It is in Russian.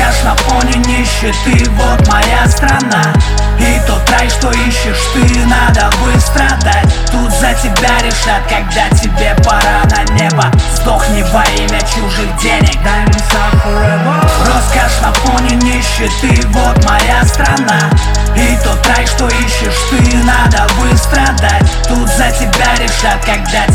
Роскошь на фоне нищеты, вот моя страна. И тот рай, что ищешь ты, надо выстрадать. Тут за тебя решат, когда тебе пора на небо. Сдохни во имя чужих денег, дай мне forever. Роскошь на фоне нищеты, вот моя страна. И тот рай, что ищешь ты, надо выстрадать. Тут за тебя решат, когда